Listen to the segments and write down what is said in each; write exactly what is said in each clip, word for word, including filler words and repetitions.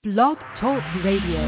Blog Talk Radio.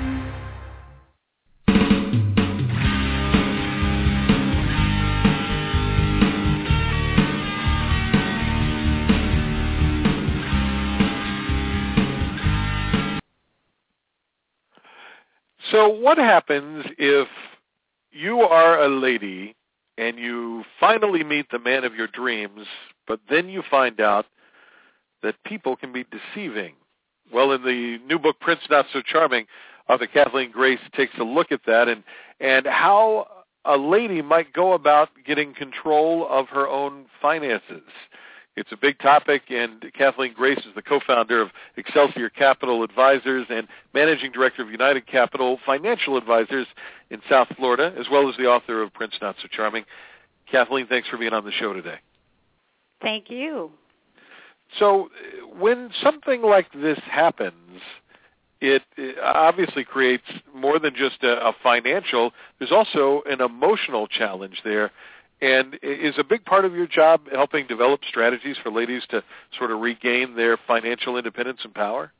So what happens if you are a lady and you finally meet the man of your dreams, but then you find out that people can be deceiving? Well, in the new book, Prince Not So Charming, author Kathleen Grace takes a look at that and, and how a lady might go about getting control of her own finances. It's a big topic, and Kathleen Grace is the co-founder of Excelsior Capital Advisors and managing director of United Capital Financial Advisors in South Florida, as well as the author of Prince Not So Charming. Kathleen, thanks for being on the show today. Thank you. So when something like this happens, it, it obviously creates more than just a, a financial, there's also an emotional challenge there. And is a big part of your job helping develop strategies for ladies to sort of regain their financial independence and power?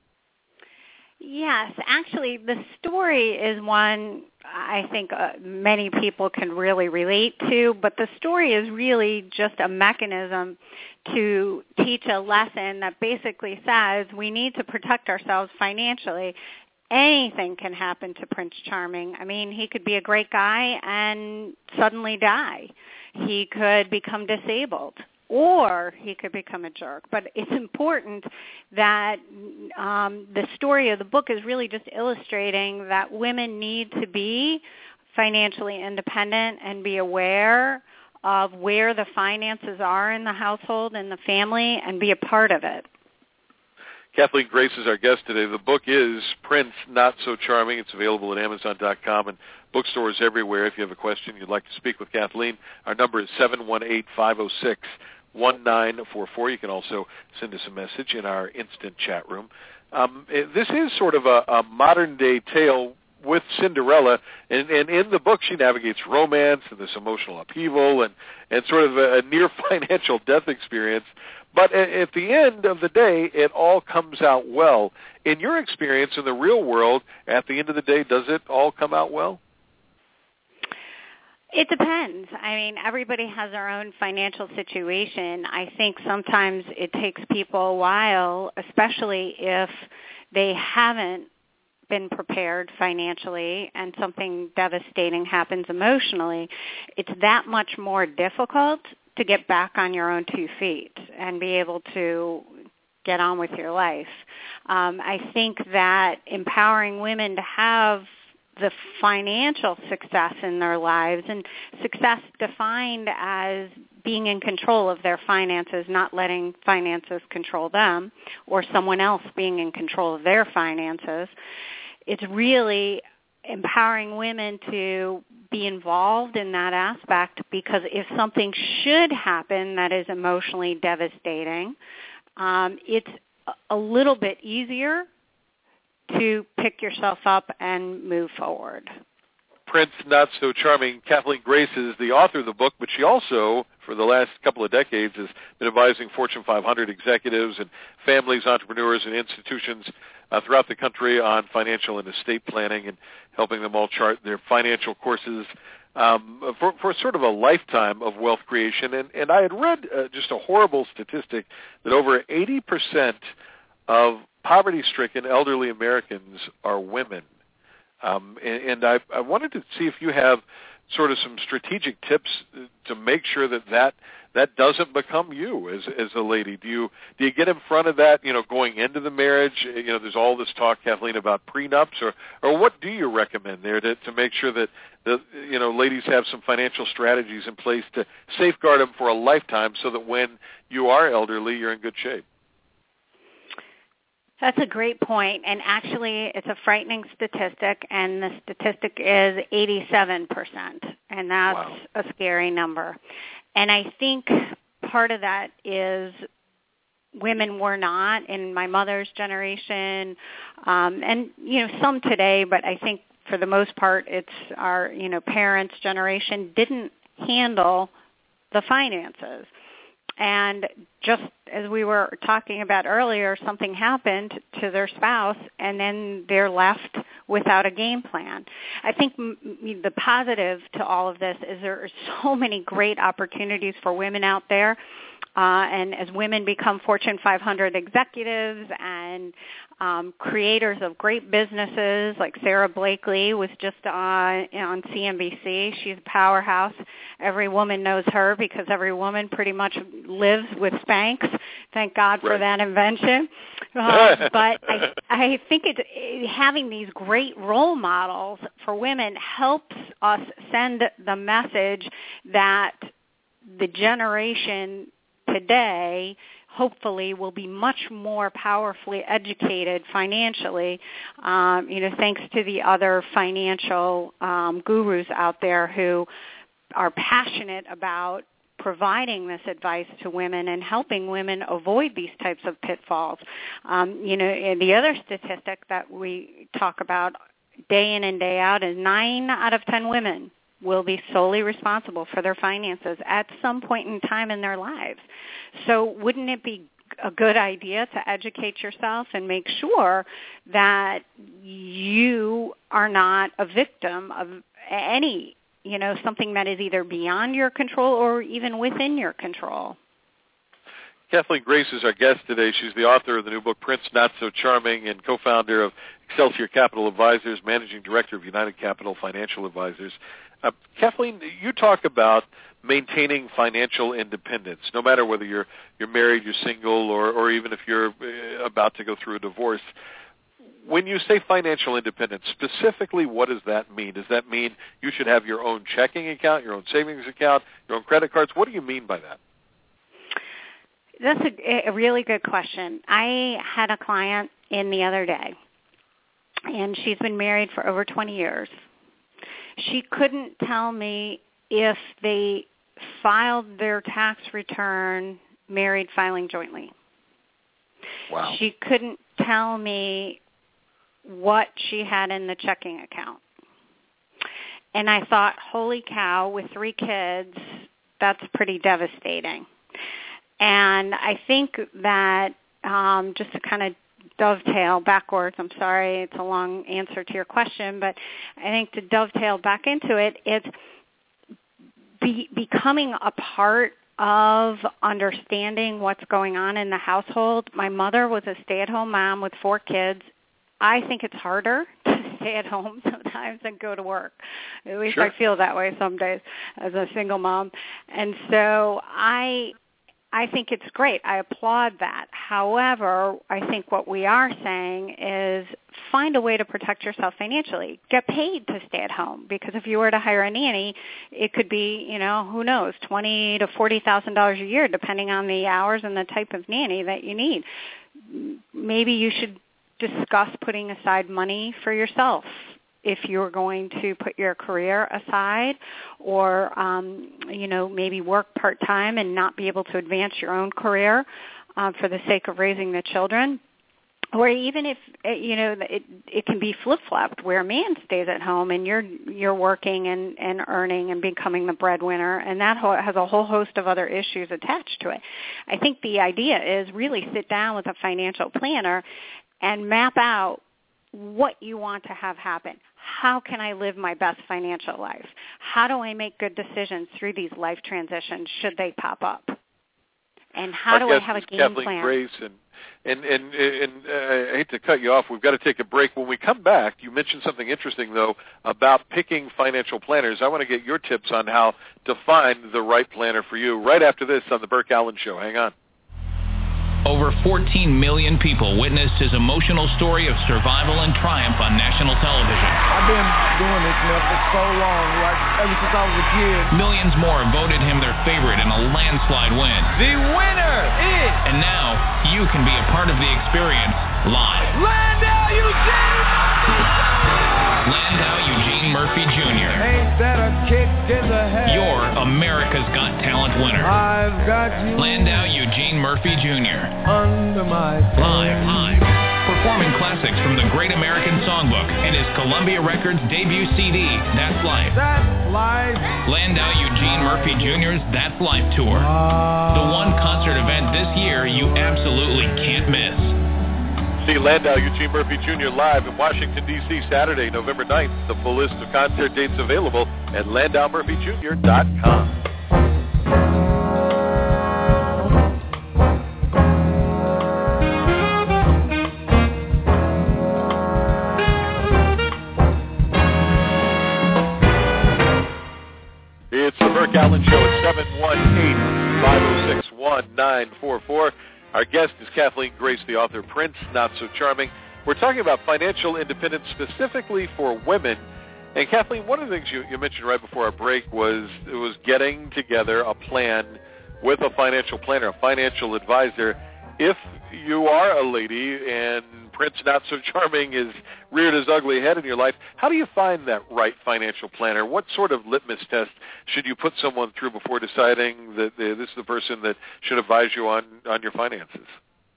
Yes, actually, the story is one I think uh, many people can really relate to, but the story is really just a mechanism to teach a lesson that basically says we need to protect ourselves financially. Anything can happen to Prince Charming. I mean, he could be a great guy and suddenly die. He could become disabled, or he could become a jerk. But it's important that um, the story of the book is really just illustrating that women need to be financially independent and be aware of where the finances are in the household and the family and be a part of it. Kathleen Grace is our guest today. The book is Prince Not So Charming. It's available at Amazon dot com and bookstores everywhere. If you have a question you'd like to speak with Kathleen, our number is seven one eight, five oh six, one nine four four. You can also send us a message in our instant chat room. Um, this is sort of a, a modern-day tale with Cinderella, and, and in the book she navigates romance and this emotional upheaval and, and sort of a, a near financial death experience. But at the end of the day, it all comes out well. In your experience in the real world, at the end of the day, does it all come out well? It depends. I mean, everybody has their own financial situation. I think sometimes it takes people a while, especially if they haven't been prepared financially and something devastating happens emotionally. It's that much more difficult to get back on your own two feet and be able to get on with your life. Um, I think that empowering women to have the financial success in their lives, and success defined as being in control of their finances, not letting finances control them, or someone else being in control of their finances. It's really empowering women to be involved in that aspect, because if something should happen that is emotionally devastating, um, it's a little bit easier to pick yourself up and move forward. Prince Not So Charming. Kathleen Grace is the author of the book, but she also, for the last couple of decades, has been advising Fortune five hundred executives and families, entrepreneurs, and institutions uh, throughout the country on financial and estate planning and helping them all chart their financial courses um, for, for sort of a lifetime of wealth creation. And, and I had read uh, just a horrible statistic that over eighty percent of poverty-stricken elderly Americans are women. Um, and and I, I wanted to see if you have sort of some strategic tips to make sure that that, that doesn't become you as as a lady. Do you do you get in front of that, you know, going into the marriage? You know, there's all this talk, Kathleen, about prenups, or or what do you recommend there to, to make sure that the you know ladies have some financial strategies in place to safeguard them for a lifetime, so that when you are elderly, you're in good shape? That's a great point, and actually it's a frightening statistic, and the statistic is eighty-seven percent, and that's wow. a scary number. And I think part of that is women were not in my mother's generation, um, and, you know, some today, but I think for the most part it's our, you know, parents' generation didn't handle the finances. and just as we were talking about earlier, something happened to their spouse, and then they're left without a game plan. I think m- the positive to all of this is there are so many great opportunities for women out there. Uh, and as women become Fortune five hundred executives and um, creators of great businesses, like Sarah Blakely was just on, on C N B C. She's a powerhouse. Every woman knows her because every woman pretty much lives with Spanx. Thank God for right. that invention. Uh, but I, I think it, it, having these great role models for women helps us send the message that the generation today hopefully will be much more powerfully educated financially, um, you know, thanks to the other financial um, gurus out there who are passionate about providing this advice to women and helping women avoid these types of pitfalls. Um, you know, and the other statistic that we talk about day in and day out is nine out of ten women will be solely responsible for their finances at some point in time in their lives. So wouldn't it be a good idea to educate yourself and make sure that you are not a victim of any, you know, something that is either beyond your control or even within your control? Kathleen Grace is our guest today. She's the author of the new book, Prince Not So Charming, and co-founder of Excelsior Capital Advisors, managing director of United Capital Financial Advisors. Uh, Kathleen, you talk about maintaining financial independence, no matter whether you're you're married, you're single, or, or even if you're uh, about to go through a divorce. When you say financial independence, specifically what does that mean? Does that mean you should have your own checking account, your own savings account, your own credit cards? What do you mean by that? That's a, a really good question. I had a client in the other day, and she's been married for over twenty years. She couldn't tell me if they filed their tax return married filing jointly. Wow. She couldn't tell me what she had in the checking account. And I thought, holy cow, with three kids, that's pretty devastating. And I think that um, just to kind of dovetail backwards, I'm sorry, it's a long answer to your question, but I think to dovetail back into it, it's be, becoming a part of understanding what's going on in the household. My mother was a stay-at-home mom with four kids. I think it's harder to stay at home sometimes than go to work. At least Sure. I feel that way some days as a single mom. And so I I think it's great. I applaud that. However, I think what we are saying is find a way to protect yourself financially. Get paid to stay at home, because if you were to hire a nanny, it could be, you know, who knows, twenty to forty thousand dollars a year, depending on the hours and the type of nanny that you need. Maybe you should discuss putting aside money for yourself if you're going to put your career aside, or, um, you know, maybe work part-time and not be able to advance your own career uh, for the sake of raising the children. Or even if, you know, it, it can be flip-flopped where a man stays at home and you're you're working and, and earning and becoming the breadwinner, and that ho- has a whole host of other issues attached to it. I think the idea is really sit down with a financial planner and map out what you want to have happen. How can I live my best financial life? How do I make good decisions through these life transitions should they pop up? And how Our do I guest have a is game Kathleen plan? Grace, and and and, and uh, I hate to cut you off. We've got to take a break. When we come back, you mentioned something interesting, though, about picking financial planners. I want to get your tips on how to find the right planner for you right after this on The Burke Allen Show. Hang on. Over fourteen million people witnessed his emotional story of survival and triumph on national television. I've been doing this now for so long, like ever since I was a kid. Millions more voted him their favorite in a landslide win. The winner is... And now, you can be a part of the experience live. Landau Eugene! Landau Eugene Murphy Junior Ain't that a kick in the head? You're America's Got Talent winner. I've got you... Landau Eugene Murphy Junior under my... Live, live. For performing classics from the Great American Songbook and his Columbia Records debut C D, That's Life. That's life. Landau Eugene Murphy Junior's That's Life Tour. The one concert event this year you absolutely can't miss. See Landau Eugene Murphy Junior live in Washington, D C Saturday, November ninth. The full list of concert dates available at landau murphy junior dot com. It's the Burke Allen Show at seven one eight, five oh six, one nine four four. Our guest is Kathleen Grace, the author of Prince, Not So Charming. We're talking about financial independence specifically for women. And Kathleen, one of the things you, you mentioned right before our break was it was getting together a plan with a financial planner, a financial advisor. If you are a lady and Prince Not So Charming is reared his ugly head in your life, how do you find that right financial planner? What sort of litmus test should you put someone through before deciding that this is the person that should advise you on, on your finances?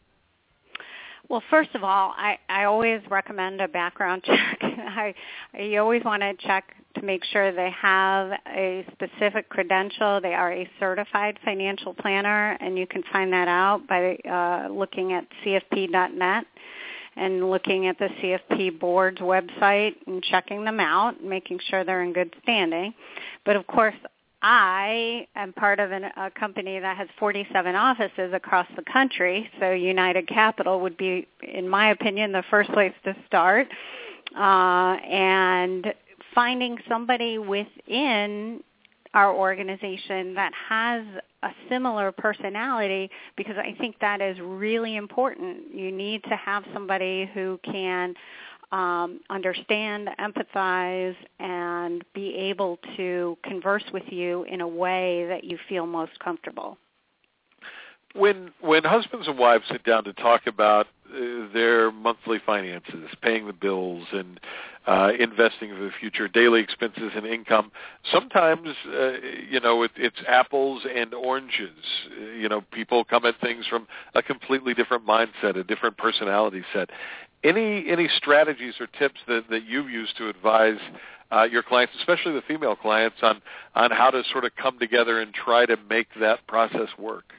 Well, first of all, I, I always recommend a background check. I, you always want to check to make sure they have a specific credential. They are a certified financial planner, and you can find that out by uh, looking at C F P dot net and looking at the C F P board's website and checking them out and making sure they're in good standing. But, of course, I am part of an, a company that has forty-seven offices across the country, so United Capital would be, in my opinion, the first place to start. Uh, and finding somebody within our organization that has a similar personality, because I think that is really important. You need to have somebody who can Um, understand, empathize, and be able to converse with you in a way that you feel most comfortable. When when husbands and wives sit down to talk about uh, their monthly finances, paying the bills, and uh, investing for the future, daily expenses and income, sometimes uh, you know it, it's apples and oranges. You know, people come at things from a completely different mindset, a different personality set. Any any strategies or tips that, that you've used to advise uh, your clients, especially the female clients, on, on how to sort of come together and try to make that process work?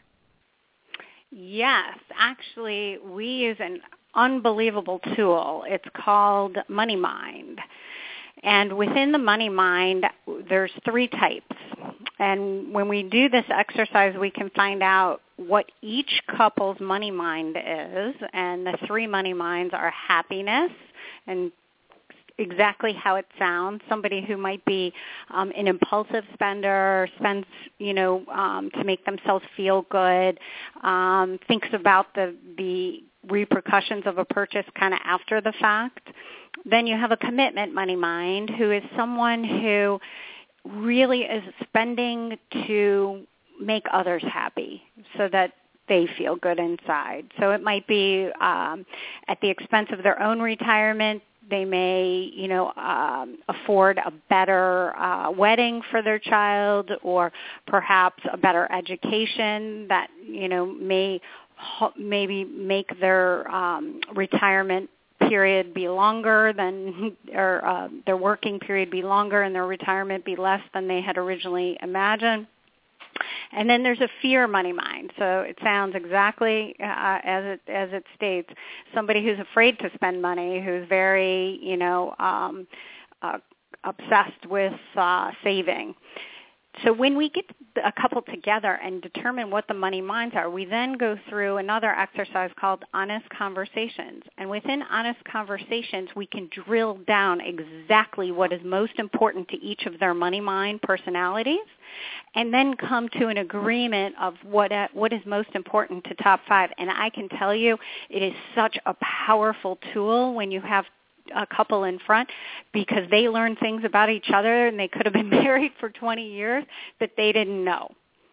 Yes. Actually, we use an unbelievable tool. It's called MoneyMind. And within the MoneyMind, there's three types. And when we do this exercise, we can find out what each couple's money mind is. And the three money minds are happiness, and exactly how it sounds. Somebody who might be um, an impulsive spender, spends, you know, um, to make themselves feel good, um, thinks about the, the repercussions of a purchase kind of after the fact. Then you have a commitment money mind, who is someone who really is spending to make others happy so that they feel good inside. So it might be um, at the expense of their own retirement. They may, you know, um, afford a better uh, wedding for their child, or perhaps a better education that, you know, may maybe make their um, retirement period be longer than, or uh, their working period be longer and their retirement be less than they had originally imagined. And then there's a fear money mind. So it sounds exactly uh, as it as it states. Somebody who's afraid to spend money, who's very, you know, um, uh, obsessed with uh, saving. So when we get a couple together and determine what the money minds are, we then go through another exercise called Honest Conversations. And within Honest Conversations, we can drill down exactly what is most important to each of their money mind personalities, and then come to an agreement of what uh, what is most important to top five. And I can tell you, it is such a powerful tool when you have a couple in front, because they learn things about each other, and they could have been married for twenty years that they didn't know.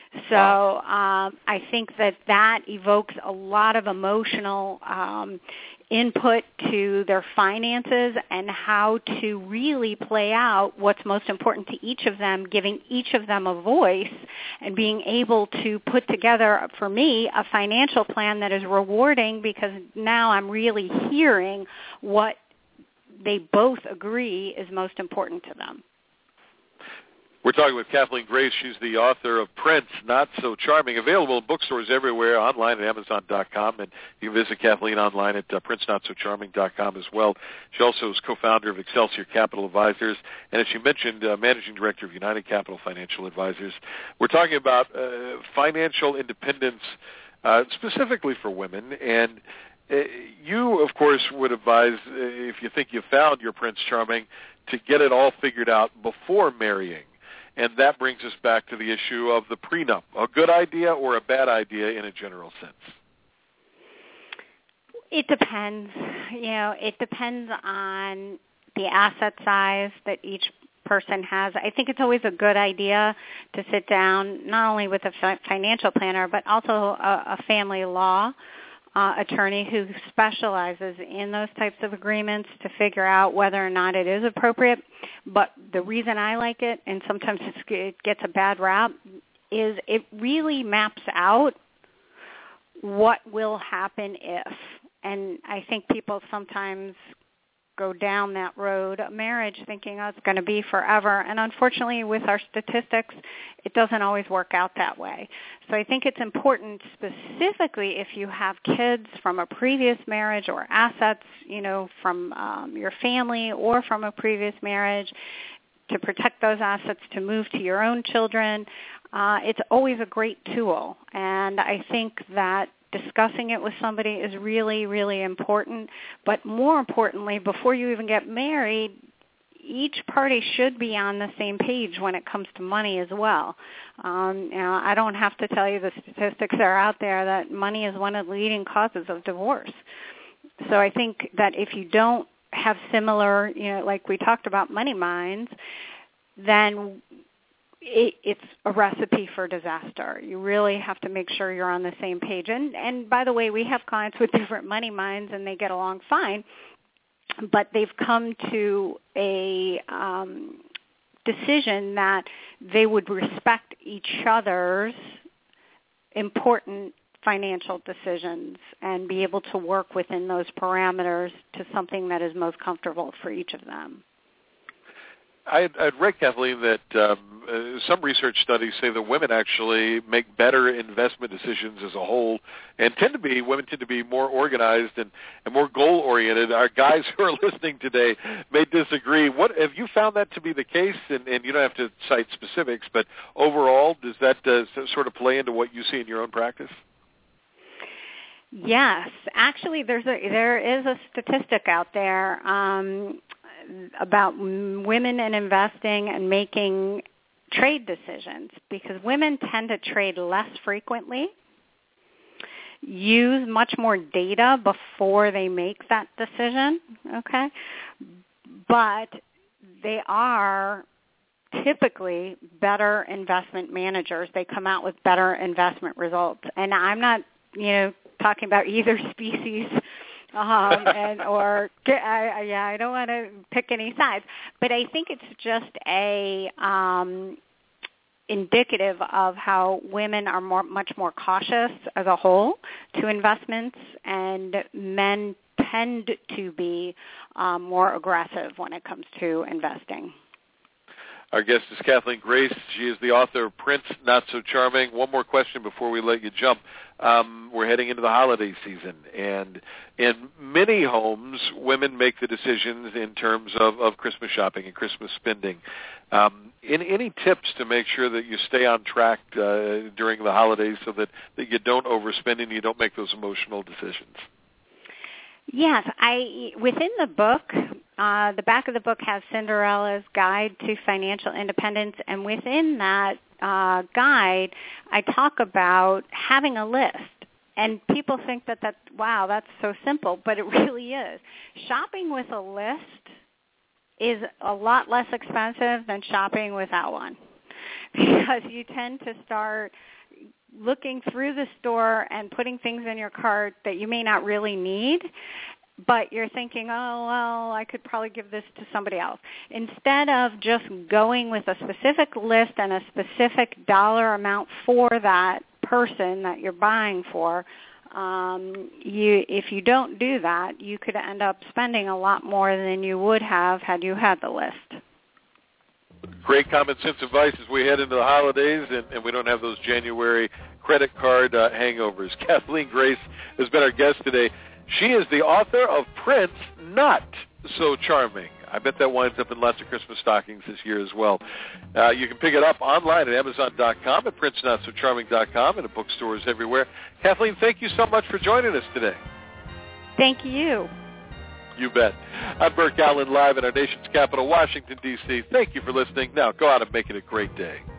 So um, I think that that evokes a lot of emotional um, input to their finances and how to really play out what's most important to each of them, giving each of them a voice and being able to put together, for me, a financial plan that is rewarding, because now I'm really hearing what they both agree is most important to them. We're talking with Kathleen Grace. She's the author of Prince, Not So Charming, available in bookstores everywhere, online at amazon dot com, and you can visit Kathleen online at uh, prince not so charming dot com as well. She also is co-founder of Excelsior Capital Advisors, and as she mentioned, uh, managing director of United Capital Financial Advisors. We're talking about uh, financial independence uh, specifically for women, and uh, you, of course, would advise, uh, if you think you found your Prince Charming, to get it all figured out before marrying. And that brings us back to the issue of the prenup, a good idea or a bad idea in a general sense? It depends. You know, it depends on the asset size that each person has. I think it's always a good idea to sit down not only with a fi- financial planner, but also a, a family law Uh, attorney who specializes in those types of agreements to figure out whether or not it is appropriate. But the reason I like it, and sometimes it gets a bad rap, is it really maps out what will happen if. And I think people sometimes go down that road of marriage thinking, oh, it's going to be forever. And unfortunately, with our statistics, it doesn't always work out that way. So I think it's important, specifically if you have kids from a previous marriage or assets, you know, from um, your family or from a previous marriage, to protect those assets, to move to your own children. Uh, it's always a great tool. And I think that discussing it with somebody is really, really important. But more importantly, before you even get married, each party should be on the same page when it comes to money as well. Um, you know, I don't have to tell you the statistics are out there that money is one of the leading causes of divorce. So I think that if you don't have similar, you know, like we talked about, money minds, then It, it's a recipe for disaster. You really have to make sure you're on the same page. And, and by the way, we have clients with different money minds, and they get along fine, but they've come to a um, decision that they would respect each other's important financial decisions and be able to work within those parameters to something that is most comfortable for each of them. I'd, I'd read, Kathleen, that um, uh, some research studies say that women actually make better investment decisions as a whole, and tend to be women tend to be more organized and, and more goal-oriented. Our guys who are listening today may disagree. What have you found that to be the case? And, and you don't have to cite specifics, but overall, does that uh, sort of play into what you see in your own practice? Yes, actually, there's a there is a statistic out there. Um, about women and investing and making trade decisions, because women tend to trade less frequently, use much more data before they make that decision, okay? But they are typically better investment managers. They come out with better investment results. And I'm not, you know, talking about either species Um, and or I, yeah, I don't want to pick any sides, but I think it's just a um, indicative of how women are more, much more cautious as a whole to investments, and men tend to be um, more aggressive when it comes to investing. Our guest is Kathleen Grace. She is the author of Prince, Not So Charming. One more question before we let you jump. Um, we're heading into the holiday season, and in many homes, women make the decisions in terms of, of Christmas shopping and Christmas spending. Um, any, any tips to make sure that you stay on track uh, during the holidays so that, that you don't overspend and you don't make those emotional decisions? Yes, I within the book, uh, the back of the book has Cinderella's Guide to Financial Independence, and within that uh, guide, I talk about having a list. And people think that that wow, that's so simple, but it really is. Shopping with a list is a lot less expensive than shopping without one, because you tend to start looking through the store and putting things in your cart that you may not really need, but you're thinking, oh, well, I could probably give this to somebody else. Instead of just going with a specific list and a specific dollar amount for that person that you're buying for, um, you, if you don't do that, you could end up spending a lot more than you would have had you had the list. Great common sense advice as we head into the holidays and, and we don't have those January credit card uh, hangovers. Kathleen Grace has been our guest today. She is the author of Prince Not So Charming. I bet that winds up in lots of Christmas stockings this year as well. Uh, you can pick it up online at amazon dot com, at prince not so charming dot com, and at bookstores everywhere. Kathleen, thank you so much for joining us today. Thank you. You bet. I'm Burke Allen, live in our nation's capital, Washington, D C Thank you for listening. Now, go out and make it a great day.